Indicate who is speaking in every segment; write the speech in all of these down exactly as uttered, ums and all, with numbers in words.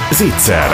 Speaker 1: Zicser,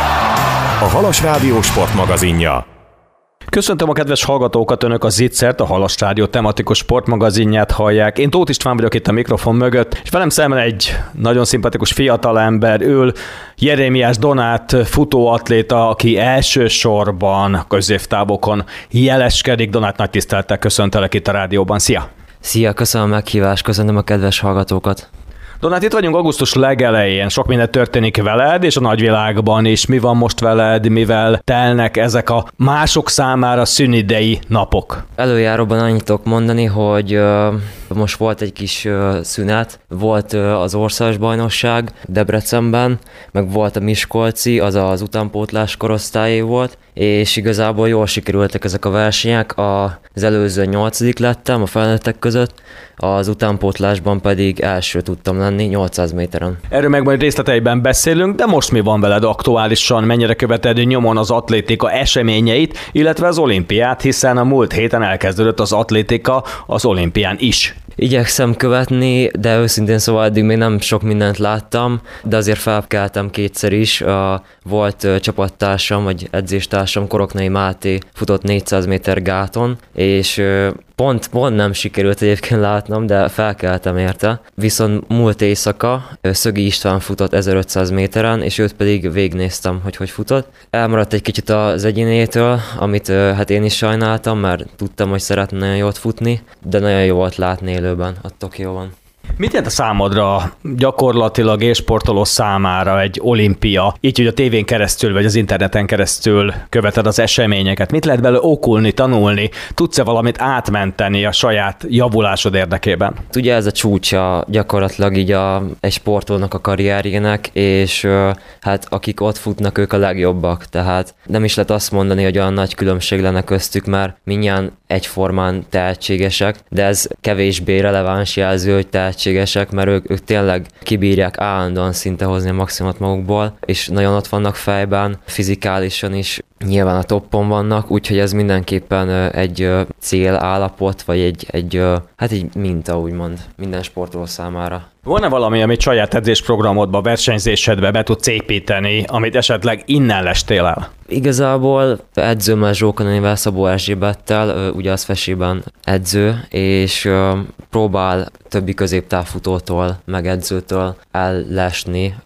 Speaker 1: a Halas Rádió sportmagazinja.
Speaker 2: Köszöntöm a kedves hallgatókat, önök a Zicsert, a Halas Rádió tematikus sportmagazinját hallják. Én Tóth István vagyok itt a mikrofon mögött, és velem szemben egy nagyon szimpatikus fiatalember ül, Jeremiás Donát, futóatléta, aki elsősorban középtávokon jeleskedik. Donát, nagy tisztelettel köszöntelek itt a rádióban. Szia!
Speaker 3: Szia, köszönöm a meghívást, köszönöm a kedves hallgatókat.
Speaker 2: Donát, itt vagyunk augusztus legelején, sok minden történik veled, és a nagyvilágban is. Mi van most veled, mivel telnek ezek a mások számára szünidei napok?
Speaker 3: Előjáróban annyit tudok mondani, hogy uh, most volt egy kis uh, szünet, volt uh, az országos bajnokság Debrecenben, meg volt a miskolci, az az utánpótlás korosztályé volt, és igazából jól sikerültek ezek a versenyek. Az előző nyolcadik lettem a felnőttek között, az utánpótlásban pedig első tudtam lenni nyolcszáz méteren.
Speaker 2: Erről meg majd részleteiben beszélünk, de most mi van veled aktuálisan? Mennyire követed nyomon az atlétika eseményeit, illetve az olimpiát, hiszen a múlt héten elkezdődött az atlétika az olimpián is.
Speaker 3: Igyekszem követni, de őszintén szóval eddig még nem sok mindent láttam, de azért felkeltem kétszer is. Volt csapattársam, vagy edzéstársam, Koroknai Máté futott négyszáz méter gáton, és Pont, pont nem sikerült egyébként látnom, de felkeltem érte. Viszont múlt éjszaka Szögi István futott ezerötszáz méteren, és őt pedig végignéztem, hogy hogy futott. Elmaradt egy kicsit az egyénétől, amit hát én is sajnáltam, mert tudtam, hogy szeretne nagyon jót futni, de nagyon jó volt látni élőben a Tokióban.
Speaker 2: Mit jelent a számodra gyakorlatilag és sportoló számára egy olimpia? Így, hogy a tévén keresztül vagy az interneten keresztül követed az eseményeket. Mit lehet belőle okulni, tanulni? Tudsz-e valamit átmenteni a saját javulásod érdekében?
Speaker 3: Ugye ez a csúcsa gyakorlatilag így a, egy sportolónak a karrierjének, és hát akik ott futnak, ők a legjobbak. Tehát nem is lehet azt mondani, hogy olyan nagy különbség lenne köztük, mert mindjárt egyformán tehetségesek, de ez kevésbé releváns jelző, hogy tehetségesek, mert ők, ők tényleg kibírják állandóan szinte hozni a maximumot magukból, és nagyon ott vannak fejben, fizikálisan is nyilván a toppon vannak, úgyhogy ez mindenképpen egy célállapot, vagy egy, egy hát egy minta, úgymond, minden sportoló számára.
Speaker 2: Van-e valami, amit saját edzésprogramodba, versenyzésedbe be tudsz építeni, amit esetleg innen lestél el?
Speaker 3: Igazából edzőmmel, Zsókanaival, Szabó Erzsébettel, ugye az Fesiben edző, és próbál többi középtávfutótól, meg edzőtől ellesni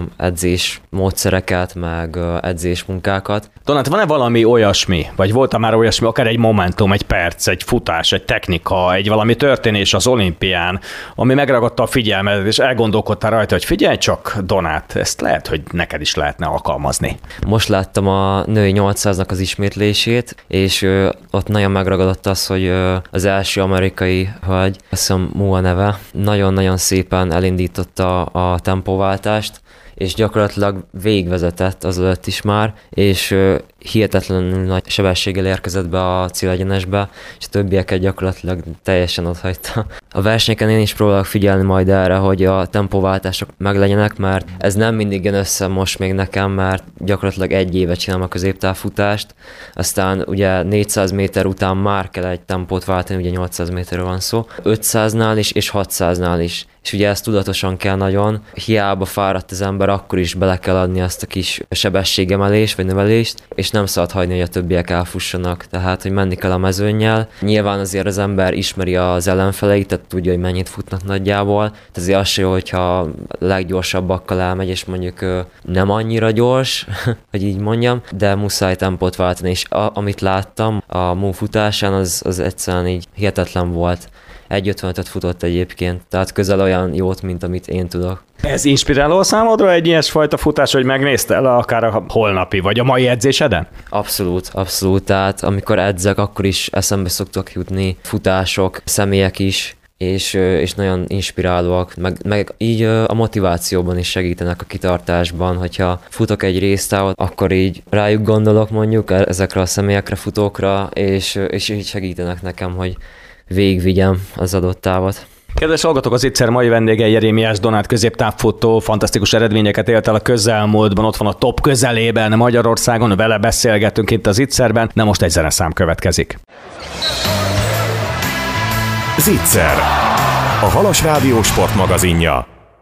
Speaker 3: edzés módszereket, meg edzés munkákat.
Speaker 2: Donát, van-e valami olyasmi, vagy volt-e már olyasmi, akár egy momentum, egy perc, egy futás, egy technika, egy valami történés az olimpián, ami megragadta a figyelmedet, és elgondolkodtál rajta, hogy figyelj csak, Donát, ezt lehet, hogy neked is lehetne alkalmazni.
Speaker 3: Most láttam a női nyolcszáznak az ismétlését, és ö, ott nagyon megragadott az, hogy ö, az első amerikai hölgy, azt hiszem Mua neve, nagyon-nagyon szépen elindította a tempóváltást, és gyakorlatilag végigvezetett az előtt is már, és ö, hihetetlenül nagy sebességgel érkezett be a célegyenesbe, és a többieket gyakorlatilag teljesen otthagyta. A versenyeken én is próbálok figyelni majd erre, hogy a tempóváltások meglegyenek, mert ez nem mindig jön össze most még nekem, mert gyakorlatilag egy éve csinálom a középtávfutást, aztán ugye négyszáz méter után már kell egy tempót váltani, ugye nyolcszáz méterről van szó, ötszáznál is és hatszáznál is. És ugye ezt tudatosan kell nagyon, hiába fáradt az ember, akkor is bele kell adni azt a kis sebességemelést vagy növelést, és nem szabad hagyni, hogy a többiek elfussanak, tehát hogy menni kell a mezőnnyel. Nyilván azért az ember ismeri az ellenfeleit, tehát tudja, hogy mennyit futnak nagyjából, tehát azért az se jó, hogyha leggyorsabbakkal elmegy, és mondjuk nem annyira gyors, hogy így mondjam, de muszáj tempót váltani, és a, amit láttam a Mu futásán, az, az egyszerűen így hihetetlen volt. egy ötvenötöt futott egyébként, tehát közel olyan jót, mint amit én tudok.
Speaker 2: Ez inspiráló számodra egy ilyesfajta futás, hogy megnéztél akár a holnapi vagy a mai edzéseden?
Speaker 3: Abszolút, abszolút, tehát amikor edzek, akkor is eszembe szoktak jutni futások, személyek is, és, és nagyon inspirálóak, meg, meg így a motivációban is segítenek, a kitartásban, hogyha futok egy résztávot, akkor így rájuk gondolok mondjuk, ezekre a személyekre, futókra, és, és így segítenek nekem, hogy végigvigyem az adott távot.
Speaker 2: Kedves hallgatók, az Zicser mai vendége Jeremiás Donát, középtávfutó, fantasztikus eredményeket élt el a közelmúltban, ott van a top közelében Magyarországon, vele beszélgetünk itt az Zicserben, de most egy zeneszám következik.
Speaker 1: Zicser, a Halas Rádió sportmagazinja.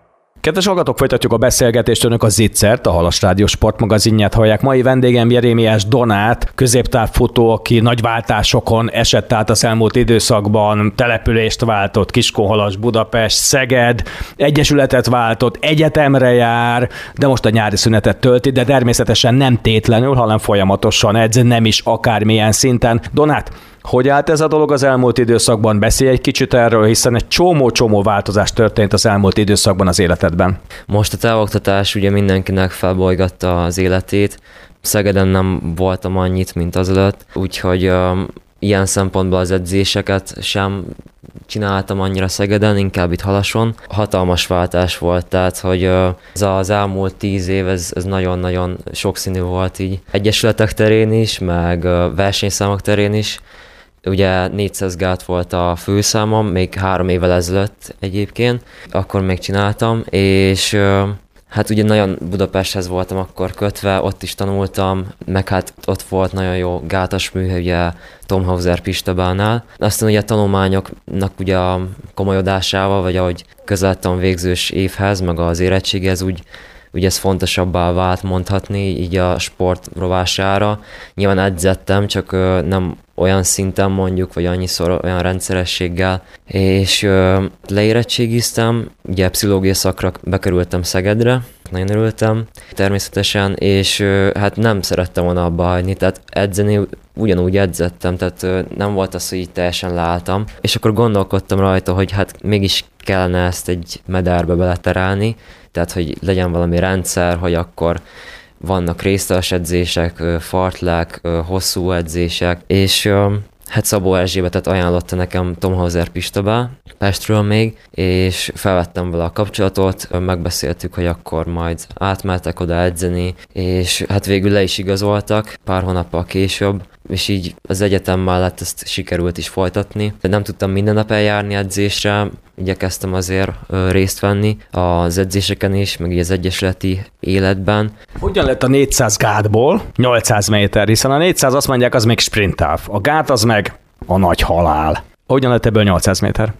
Speaker 2: Kedves hallgatók, folytatjuk a beszélgetést, önök a Zicsert, a Halas Rádió sportmagazinját hallják. Mai vendégem Jeremiás Donát, középtávfutó, aki nagy váltásokon esett át az elmúlt időszakban, települést váltott, Kiskunhalas, Budapest, Szeged, egyesületet váltott, egyetemre jár, de most a nyári szünetet tölti, de természetesen nem tétlenül, hanem folyamatosan edz, nem is akármilyen szinten. Donát, hogy állt ez a dolog az elmúlt időszakban? Beszélj egy kicsit erről, hiszen egy csomó-csomó változás történt az elmúlt időszakban az életedben.
Speaker 3: Most a távoktatás ugye mindenkinek felbolygatta az életét. Szegeden nem voltam annyit, mint azelőtt, úgyhogy um, ilyen szempontból az edzéseket sem csináltam annyira Szegeden, inkább itt Halason. Hatalmas váltás volt, tehát hogy uh, ez az elmúlt tíz év, ez, ez nagyon-nagyon sokszínű volt így egyesületek terén is, meg uh, versenyszámok terén is. Ugye négyszáz gát volt a főszámom, még három évvel ezelőtt egyébként, akkor még csináltam, és hát ugye nagyon Budapesthez voltam akkor kötve, ott is tanultam, meg hát ott volt nagyon jó gátas műhely, ugye Tom Hauser Pistabánál. Aztán ugye a tanulmányoknak ugye a komolyodásával, vagy ahogy közeledtem a végzős évhez, meg az érettséghez, úgy ugye ez fontosabbá vált mondhatni így a sport rovására. Nyilván edzettem, csak nem olyan szinten mondjuk, vagy annyiszor olyan rendszerességgel, és leérettségiztem, ugye pszichológia szakra bekerültem Szegedre, nagyon örültem természetesen, és hát nem szerettem volna abba hagyni, tehát edzeni ugyanúgy edzettem, tehát nem volt az, hogy így teljesen leálltam, és akkor gondolkodtam rajta, hogy hát mégis kellene ezt egy medárbe beleterálni, tehát hogy legyen valami rendszer, hogy akkor vannak részletes edzések, fartlek, hosszú edzések, és hát Szabó Erzsébetet ajánlotta nekem Tom Hauser Pistabá, Pestről még, és felvettem vele a kapcsolatot, megbeszéltük, hogy akkor majd átmehetek oda edzeni, és hát végül le is igazoltak pár hónappal később, és így az egyetem mellett ezt sikerült is folytatni. De nem tudtam minden nap eljárni edzésre, igyekeztem azért részt venni az edzéseken is, meg így az egyesületi életben.
Speaker 2: Hogyan lett a négyszáz gátból nyolcszáz méter, hiszen a négyszáz azt mondják, az még sprinttáv, a gát az meg a nagy halál. Hogyan lett ebből nyolcszáz méter?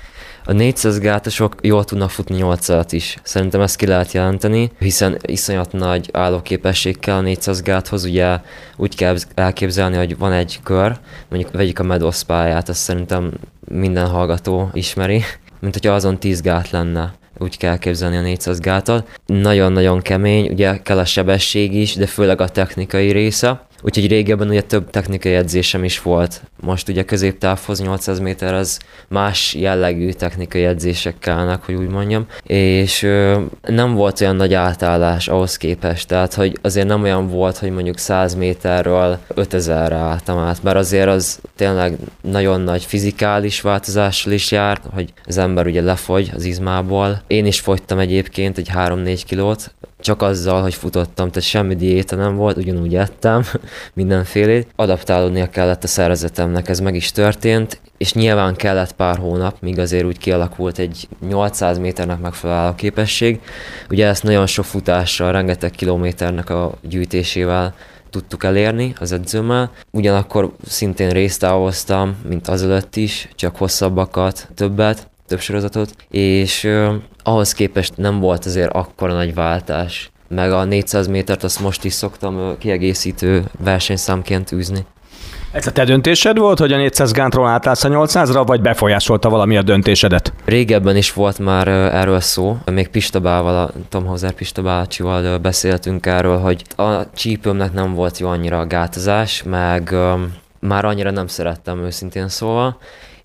Speaker 3: A négyszáz gátosok jól tudnak futni nyolcszázat is. Szerintem ezt ki lehet jelenteni, hiszen iszonyat nagy állóképesség kell a négyszáz gáthoz. Ugye úgy kell elképzelni, hogy van egy kör, mondjuk vegyük a Meadows pályát, azt szerintem minden hallgató ismeri, mint hogyha azon tíz gát lenne. Úgy kell képzelni a négyszáz gátat. Nagyon-nagyon kemény, ugye kell a sebesség is, de főleg a technikai része. Úgyhogy régebben ugye több technikai edzésem is volt. Most ugye középtávhoz nyolcszáz méterhez más jellegű technikai edzések kellnek, hogy úgy mondjam. És ö, nem volt olyan nagy átállás ahhoz képest. Tehát, hogy azért nem olyan volt, hogy mondjuk száz méterről ötezerre álltam át. Mert azért az tényleg nagyon nagy fizikális változással is járt, hogy az ember ugye lefogy az izmából. Én is fogytam egyébként egy három-négy kilót, csak azzal, hogy futottam, tehát semmi diéta nem volt, ugyanúgy ettem mindenfélét. Adaptálódnia kellett a szervezetemnek, ez meg is történt, és nyilván kellett pár hónap, míg azért úgy kialakult egy nyolcszáz méternek megfelelő képesség. Ugye ezt nagyon sok futással, rengeteg kilométernek a gyűjtésével tudtuk elérni az edzőmmel. Ugyanakkor szintén résztávoztam, mint azelőtt is, csak hosszabbakat, többet, több sorozatot, és ö, ahhoz képest nem volt azért akkora nagy váltás. Meg a négyszáz métert azt most is szoktam ö, kiegészítő versenyszámként űzni.
Speaker 2: Ez a te döntésed volt, hogy a négyszáz gántról átállsz a nyolcszázra, vagy befolyásolta valami a döntésedet?
Speaker 3: Régebben is volt már erről szó, még Pistabával, a Tom Hauser Pista bácsival beszéltünk erről, hogy a csípőmnek nem volt jó annyira a gátozás, meg um, már annyira nem szerettem őszintén szóval,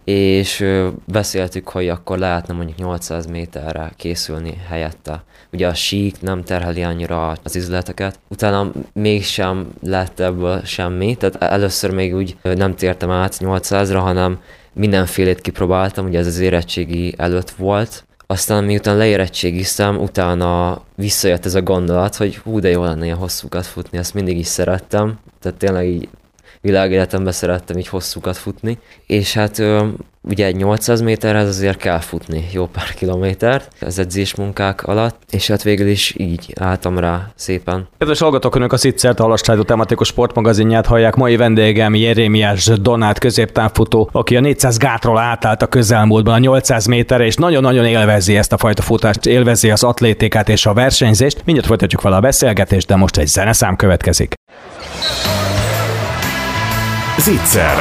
Speaker 3: és beszéltük, hogy akkor lehetne mondjuk nyolcszáz méterre készülni helyette. Ugye a sík nem terheli annyira az izületeket. Utána mégsem lett ebből semmi, tehát először még úgy nem tértem át nyolcszázra, hanem mindenfélét kipróbáltam, ugye ez az érettségi előtt volt. Aztán miután leérettségiztem, utána visszajött ez a gondolat, hogy hú, de jó lenne ilyen hosszúkat futni, ezt mindig is szerettem. Tehát tényleg így világéletemben szerettem így hosszúkat futni, és hát ugye egy nyolcszáz méterhez azért kell futni jó pár kilométert az edzésmunkák alatt, és hát végül is így álltam rá szépen.
Speaker 2: Kedves hallgatók, önök a Zicsert, a Halas Rádió tematikus sportmagazinját hallják. Mai vendégem Jeremiás Donát, középtávfutó, aki a négyszáz gátról átállt a közelmúltban a nyolcszáz méterre, és nagyon-nagyon élvezi ezt a fajta futást, élvezi az atlétikát és a versenyzést. Mindjárt folytatjuk vele a beszélgetést, de most egy zeneszám következik.
Speaker 1: Zicser,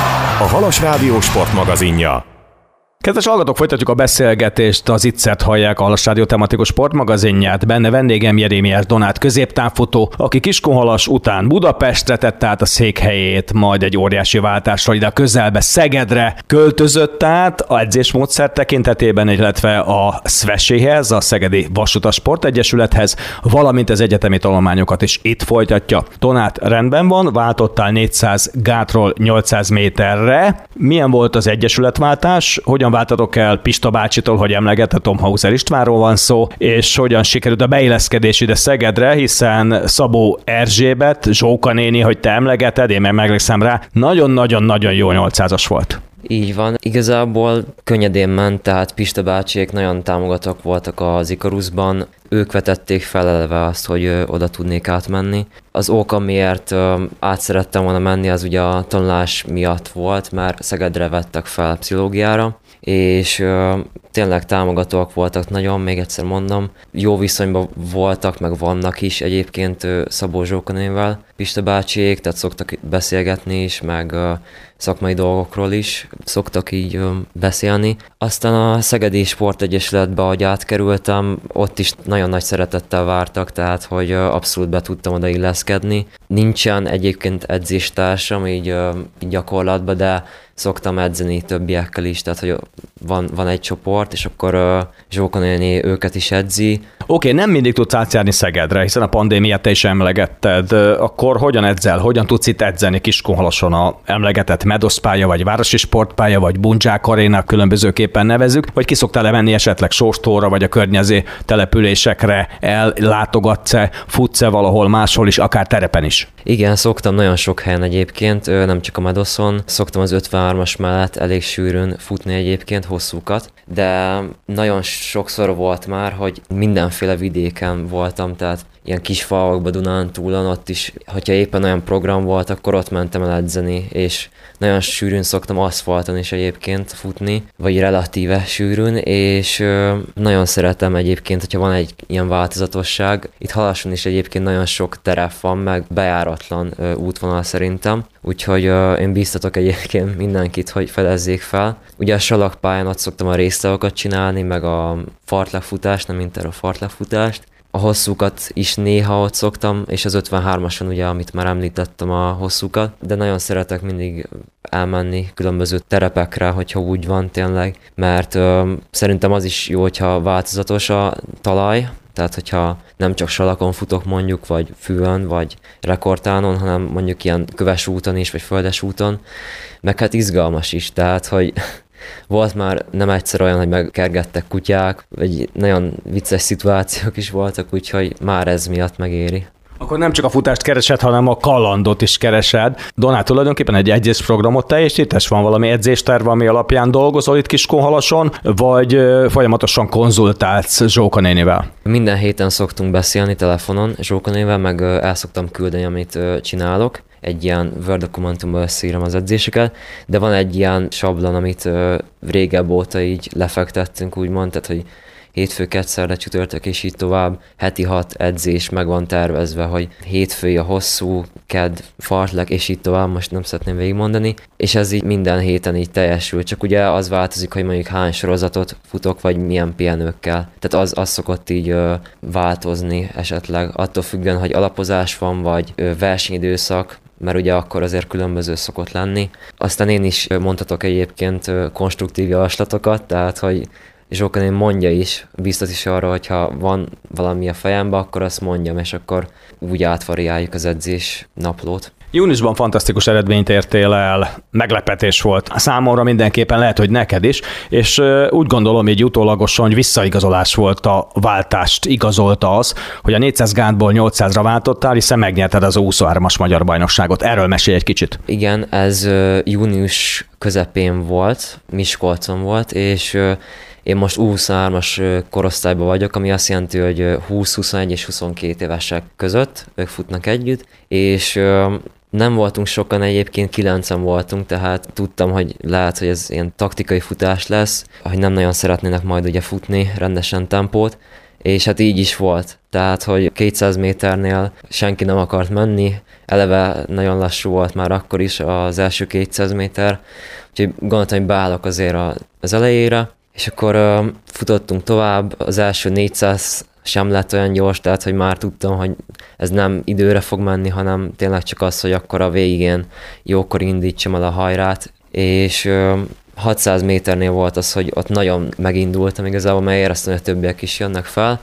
Speaker 1: a Halas Rádió sportmagazinja.
Speaker 2: Kedves hallgatók, folytatjuk a beszélgetést, az Zicsert hallják, a Halas Rádió tematikus sportmagazinját. Benne vendégem Jeremiás Donát, középtávfutó, aki Kiskunhalas után Budapestre tette át a székhelyét, majd egy óriási váltásra ide a közelbe Szegedre költözött át a edzésmódszer tekintetében, illetve a szveséhez, a Szegedi Vasutas Sportegyesülethez, valamint az egyetemi tanulmányokat is itt folytatja. Donát, rendben van, váltottál négyszáz gátról nyolcszáz méterre. Milyen volt az egyesületváltás? Hogyan váltatok el Pista bácsitól, hogy emlegette, Tom Hauser Istvánról van szó, és hogyan sikerült a beilleszkedés ide Szegedre, hiszen Szabó Erzsébet, Zsóka néni, hogy te emlegeted, én meg meglegszem rá, nagyon-nagyon-nagyon jó nyolcszázas volt.
Speaker 3: Így van. Igazából könnyedén ment, tehát Pista bácsiék nagyon támogatók voltak az Ikaruszban. Ők vetették fel eleve azt, hogy ö, oda tudnék átmenni. Az oka, miért ö, át szerettem volna menni, az ugye a tanulás miatt volt, mert Szegedre vettek fel pszichológiára, és ö, tényleg támogatóak voltak nagyon, még egyszer mondom. Jó viszonyban voltak, meg vannak is egyébként ö, Szabó Zsókanével, Pista bácsiék, tehát szoktak beszélgetni is, meg ö, szakmai dolgokról is szoktak így ö, beszélni. Aztán a Szegedi Sportegyesületbe, ahogy átkerültem, ott is nagyon nagy szeretettel vártak, tehát hogy ö, abszolút be tudtam oda illeszkedni. Nincsen egyébként edzéstársam így, ö, így gyakorlatban, de szoktam edzeni többiekkel is, tehát hogy van, van egy csoport, és akkor uh, Zsóka néni őket is edzi.
Speaker 2: Oké, okay, nem mindig tudsz átjárni Szegedre, hiszen a pandémiát te is emlegetted. Akkor hogyan edzel? Hogyan tudsz itt edzeni Kiskunhalason? A emlegetett Medoszpálya, vagy Városi Sportpálya, vagy Bundzsák Aréna, különbözőképpen nevezzük, vagy ki szoktál menni esetleg Sóstóra, vagy a környező településekre, ellátogatsz-e, futsz-e valahol máshol is, akár terepen is?
Speaker 3: Igen, szoktam nagyon sok helyen egyébként, nem csak a Medoszon, szoktam az ötvenhármas mellett elég sűrűn futni egyébként, hosszúkat, de nagyon sokszor volt már, hogy mindenféle vidéken voltam, tehát ilyen kis falvakba, Dunántúlon, ott is, hogyha éppen olyan program volt, akkor ott mentem el edzeni, és nagyon sűrűn szoktam aszfalton is egyébként futni, vagy relatíve sűrűn, és ö, nagyon szeretem egyébként, hogyha van egy ilyen változatosság. Itt Halason is egyébként nagyon sok terep van, meg bejáratlan ö, útvonal szerintem, úgyhogy ö, én bíztatok egyébként mindenkit, hogy fedezzék fel. Ugye a salakpályán ott szoktam a résztavokat csinálni, meg a fartlekfutást, nem inter a fartlekfutást. A hosszúkat is néha ott szoktam, és az ötvenhármason ugye, amit már említettem, a hosszúkat, de nagyon szeretek mindig elmenni különböző terepekre, hogyha úgy van tényleg, mert ö, szerintem az is jó, hogyha változatos a talaj, tehát hogyha nem csak salakon futok mondjuk, vagy fűön, vagy rekordtánon, hanem mondjuk ilyen köves úton is, vagy földes úton, meg hát izgalmas is, tehát hogy volt már nem egyszer olyan, hogy megkergettek kutyák, vagy nagyon vicces szituációk is voltak, úgyhogy már ez miatt megéri.
Speaker 2: Akkor nem csak a futást keresed, hanem a kalandot is keresed. Donát, tulajdonképpen egy edzésprogramot teljesítesz? Van valami edzésterv, ami alapján dolgozol itt Kiskunhalason, vagy folyamatosan konzultálsz Zsóka nénivel?
Speaker 3: Minden héten szoktunk beszélni telefonon Zsóka nénivel, meg el szoktam küldeni, amit csinálok. Egy ilyen Word dokumentumban összeírom az edzéseket, de van egy ilyen sablon, amit ö, régebb óta így lefektettünk, úgymond, tehát, hogy hétfő, kedszerre, csütörtök és így tovább, heti hat edzés meg van tervezve, hogy hétfői a hosszú, kedd, fartlek, és így tovább, most nem szeretném végigmondani, és ez így minden héten így teljesül, csak ugye az változik, hogy mondjuk hány sorozatot futok, vagy milyen pihenőkkel. Tehát az, az szokott így ö, változni esetleg, attól függően, hogy alapozás van, vagy ö, versenyidőszak, mert ugye akkor azért különböző szokott lenni. Aztán én is mondhatok egyébként konstruktív javaslatokat, tehát hogy Zsóka néni mondja is, biztos is arra, hogyha van valami a fejembe, akkor azt mondjam, és akkor úgy átvariáljuk az edzés naplót.
Speaker 2: Júniusban fantasztikus eredményt értél el, meglepetés volt. Számomra mindenképpen, lehet, hogy neked is, és úgy gondolom így utólagosan, hogy visszaigazolás volt a váltást, igazolta az, hogy a négyszáz gátból nyolcszázra váltottál, hiszen megnyerted az huszonhármas magyar bajnokságot. Erről mesélj egy kicsit.
Speaker 3: Igen, ez június közepén volt, Miskolcon volt, és én most huszonhármas korosztályban vagyok, ami azt jelenti, hogy húsz, huszonegy és huszonkét évesek között ők futnak együtt, és nem voltunk sokan, egyébként kilencen voltunk, tehát tudtam, hogy lehet, hogy ez ilyen taktikai futás lesz, hogy nem nagyon szeretnének majd ugye futni rendesen tempót, és hát így is volt. Tehát, hogy kétszáz méternél senki nem akart menni, eleve nagyon lassú volt már akkor is az első kétszáz méter, úgyhogy gondoltam, hogy beállok azért az elejére, és akkor uh, futottunk tovább, az első négyszáz sem lett olyan gyors, tehát hogy már tudtam, hogy ez nem időre fog menni, hanem tényleg csak az, hogy akkor a végén jókor indítsam el a hajrát, és uh, hatszáz méternél volt az, hogy ott nagyon megindultam igazából, mert éreztem, hogy a többiek is jönnek fel,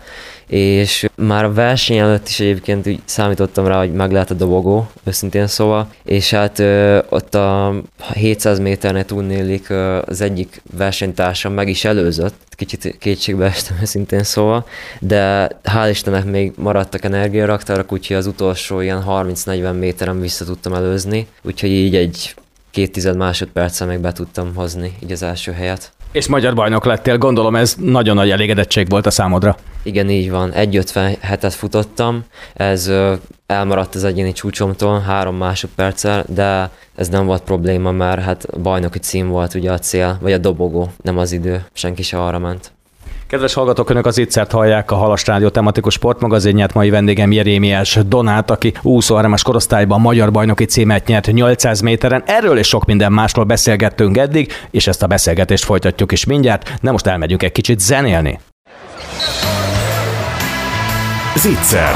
Speaker 3: és már a verseny előtt is egyébként úgy számítottam rá, hogy meg lehet a dobogó, őszintén szóval, és hát ö, ott a hétszáz méternél tudnélik ö, az egyik versenytársam meg is előzött, kicsit kétségbe estem őszintén szóval, de hál' Istennek még maradtak energiaraktárak, úgyhogy az utolsó ilyen harminc-negyven méteren vissza tudtam előzni, úgyhogy így egy két tized másodperccel meg be tudtam hozni így az első helyet.
Speaker 2: És magyar bajnok lettél, gondolom ez nagyon nagy elégedettség volt a számodra.
Speaker 3: Igen, így van. egy ötvenhetet futottam, ez ö, elmaradt az egyéni csúcsomtól három másodperccel, de ez nem volt probléma, mert hát bajnoki cím volt ugye a cél, vagy a dobogó, nem az idő, senki se arra ment.
Speaker 2: Kedves hallgatók, önök az Ittzert hallják, a Halas Rádió tematikus sportmagazinját. Mai vendégem Jerémiás Donát, aki huszonhármas korosztályban magyar bajnoki címet nyert nyolcszáz méteren. Erről és sok minden másról beszélgettünk eddig, és ezt a beszélgetést folytatjuk is mindjárt, de most elmegyünk egy kicsit zenélni.
Speaker 1: Zitzer,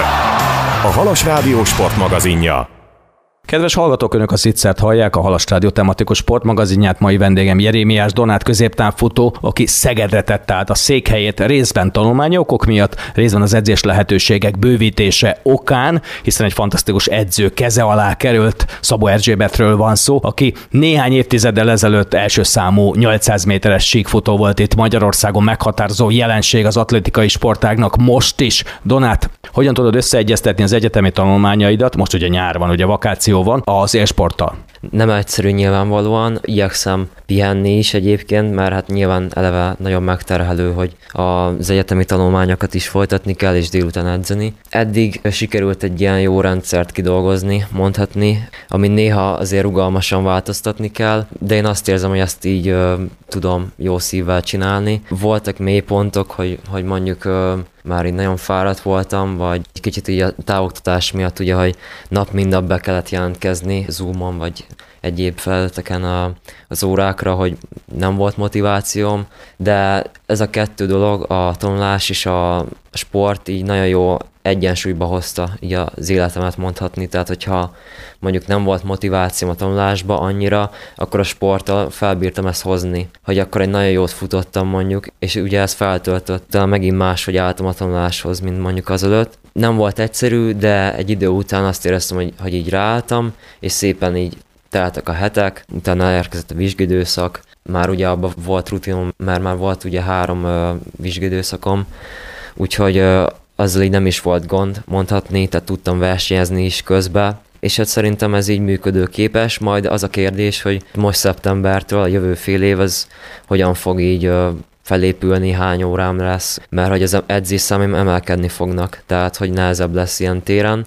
Speaker 1: a Halas Rádió sportmagazinja.
Speaker 2: Kedves hallgatók, önök az Ittzert hallják, a Halas Rádió tematikus sportmagazinját. Mai vendégem Jerémiás Donát, középtávfutó, aki Szegedre tette át a székhelyét részben tanulmányi okok miatt, részben az edzés lehetőségek bővítése okán, hiszen egy fantasztikus edző keze alá került. Szabó Erzsébetről van szó, aki néhány évtizeddel ezelőtt első számú nyolcszáz méteres síkfutó volt itt Magyarországon, meghatározó jelenség az atlétikai sportágnak most is. Donát, hogyan tudod összeegyeztetni az egyetemi tanulmányaidat, most ugye nyár van, ugye vakáció van, az élsporttal?
Speaker 3: Nem egyszerű nyilvánvalóan, igyekszem pihenni is egyébként, mert hát nyilván eleve nagyon megterhelő, hogy az egyetemi tanulmányokat is folytatni kell, és délután edzeni. Eddig sikerült egy ilyen jó rendszert kidolgozni, mondhatni, ami néha azért rugalmasan változtatni kell, de én azt érzem, hogy ezt így ö, tudom jó szívvel csinálni. Voltak mélypontok, hogy, hogy mondjuk ö, már így nagyon fáradt voltam, vagy kicsit így a távoktatás miatt ugye, hogy nap mint nap be kellett jelentkezni Zoomon, vagy egyéb felületeken a, az órákra, hogy nem volt motivációm, de ez a kettő dolog, a tanulás és a sport így nagyon jó egyensúlyba hozta így az életemet mondhatni, tehát hogyha mondjuk nem volt motivációm a tanulásba annyira, akkor a sporttal felbírtam ezt hozni, hogy akkor egy nagyon jót futottam mondjuk, és ugye ez feltöltött, megint máshogy álltam a tanuláshoz, mint mondjuk azelőtt. Nem volt egyszerű, de egy idő után azt éreztem, hogy, hogy így ráálltam, és szépen így teltek a hetek, utána elérkezett a vizsgidőszak, már ugye abban volt rutinom, mert már volt ugye három uh, vizsgidőszakom, úgyhogy uh, azzal így nem is volt gond mondhatni, tehát tudtam versenyezni is közben, és hát szerintem ez így működőképes, majd az a kérdés, hogy most szeptembertől a jövő fél év az hogyan fog így uh, felépülni, hány órám lesz, mert hogy az edzésszámaim emelkedni fognak, tehát hogy nehezebb lesz ilyen téren,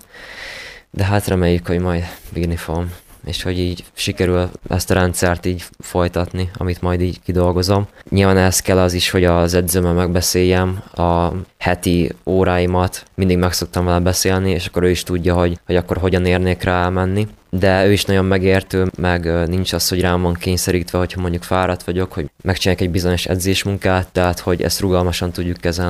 Speaker 3: de hát reméljük, hogy majd bírni fogom, és hogy így sikerül ezt a rendszert így folytatni, amit majd így kidolgozom. Nyilván ehhez kell az is, hogy az edzőmmel megbeszéljem a heti óráimat, mindig meg szoktam vele beszélni, és akkor ő is tudja, hogy, hogy akkor hogyan érnék rá elmenni. De ő is nagyon megértő, meg nincs az, hogy rám van kényszerítve, hogyha mondjuk fáradt vagyok, hogy megcsinálják egy bizonyos edzésmunkát, tehát hogy ezt rugalmasan tudjuk kezelni.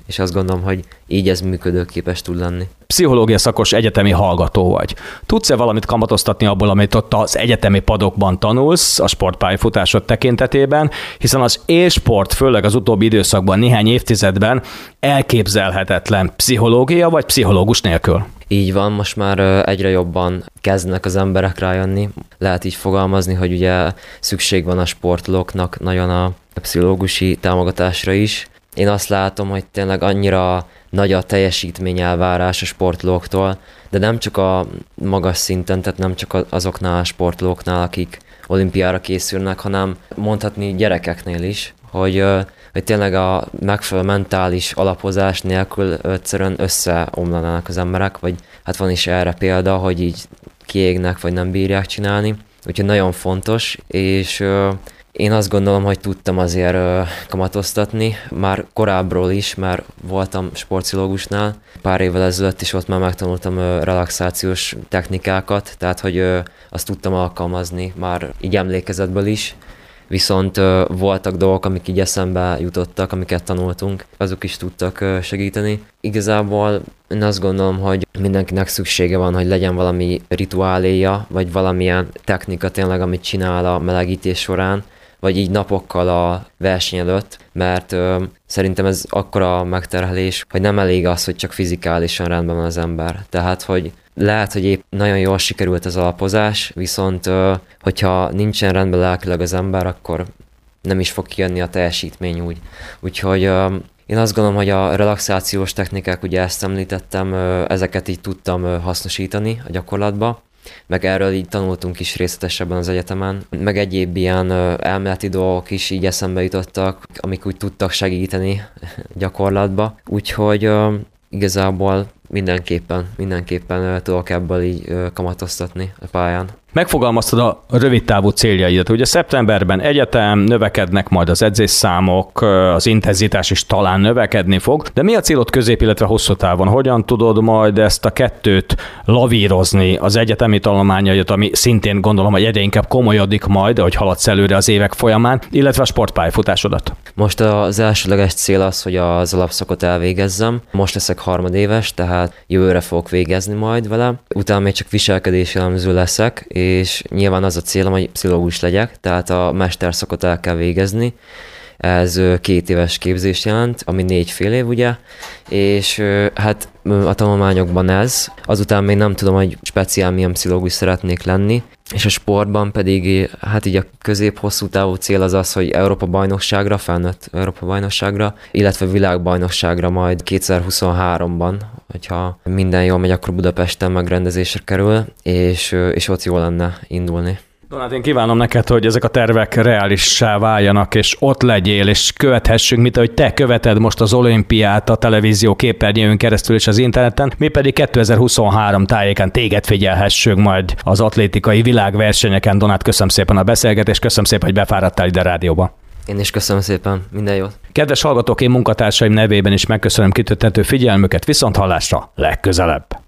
Speaker 3: és azt gondolom, hogy így ez működőképes tud lenni.
Speaker 2: Pszichológia szakos egyetemi hallgató vagy. Tudsz-e valamit kamatoztatni abból, amit ott az egyetemi padokban tanulsz a sportpályafutásod tekintetében, hiszen az e-sport, főleg az utóbbi időszakban, néhány évtizedben elképzelhetetlen pszichológia vagy pszichológus nélkül?
Speaker 3: Így van, most már egyre jobban kezdnek az emberek rájönni. Lehet így fogalmazni, hogy ugye szükség van a sportolóknak nagyon a pszichológusi támogatásra is. Én azt látom, hogy tényleg annyira nagy a teljesítményelvárás a sportolóktól, de nem csak a magas szinten, tehát nem csak azoknál a sportolóknál, akik olimpiára készülnek, hanem mondhatni gyerekeknél is, hogy, hogy tényleg a megfelelő mentális alapozás nélkül egyszerűen összeomlanának az emberek, vagy hát van is erre példa, hogy így kiégnek, vagy nem bírják csinálni. Úgyhogy nagyon fontos, és én azt gondolom, hogy tudtam azért kamatoztatni, már korábbról is, már voltam sportpszichológusnál, pár évvel ezelőtt is ott már megtanultam relaxációs technikákat, tehát hogy azt tudtam alkalmazni már így emlékezetből is, viszont voltak dolgok, amik így eszembe jutottak, amiket tanultunk, azok is tudtak segíteni. Igazából én azt gondolom, hogy mindenkinek szüksége van, hogy legyen valami rituáléja, vagy valamilyen technika tényleg, amit csinál a melegítés során, vagy így napokkal a verseny előtt, mert ö, szerintem ez akkora megterhelés, hogy nem elég az, hogy csak fizikálisan rendben van az ember. Tehát, hogy lehet, hogy épp nagyon jól sikerült az alapozás, viszont ö, hogyha nincsen rendben lelkileg az ember, akkor nem is fog kijönni a teljesítmény úgy. Úgyhogy ö, én azt gondolom, hogy a relaxációs technikák, ugye ezt említettem, ö, ezeket így tudtam ö, hasznosítani a gyakorlatba, meg erről így tanultunk is részletesebben az egyetemen, meg egyéb ilyen elméleti dolgok is így eszembe jutottak, amik úgy tudtak segíteni gyakorlatba, úgyhogy uh, igazából mindenképpen, mindenképpen uh, tudok ebből így uh, kamatoztatni a pályán.
Speaker 2: Megfogalmaztad a rövidtávú céljaidat. Ugye szeptemberben egyetem, növekednek majd az edzésszámok, az intenzitás is talán növekedni fog, de mi a célod közép, illetve hosszú távon? Hogyan tudod majd ezt a kettőt lavírozni, az egyetemi tanulmányaidat, ami szintén gondolom, hogy egyre inkább komolyodik majd, ahogy haladsz előre az évek folyamán, illetve a sportpályafutásodat?
Speaker 3: Most az elsőleges cél az, hogy az alapszakot elvégezzem. Most leszek harmadéves, tehát jövőre fogok végezni majd vele. Utána még csak viselkedési elemző leszek, és nyilván az a célom, hogy pszichológus legyek, tehát a mesterszakot el kell végezni. Ez két éves képzést jelent, ami négy fél év, ugye, és hát a tanulmányokban ez. Azután még nem tudom, hogy speciál milyen pszichológus szeretnék lenni, és a sportban pedig hát így a közép-hosszú távú cél az az, hogy Európa-bajnokságra, felnőtt Európa-bajnokságra, illetve világbajnokságra majd kétezer-huszonháromban, hogyha minden jól megy, akkor Budapesten megrendezésre kerül, és, és ott jó lenne indulni.
Speaker 2: Donát, én kívánom neked, hogy ezek a tervek reálissá váljanak, és ott legyél, és követhessünk, mint ahogy te követed most az olimpiát a televízió képernyőn keresztül és az interneten, mi pedig kétezer-huszonhárom tájéken téged figyelhessünk majd az atlétikai világversenyeken. Donát, köszönöm szépen a beszélgetést, köszönöm szépen, hogy befáradtál ide a rádióba.
Speaker 3: Én is köszönöm szépen, minden jót.
Speaker 2: Kedves hallgatók, én munkatársaim nevében is megköszönöm kitüntető figyelmüket, viszont hallásra legközelebb.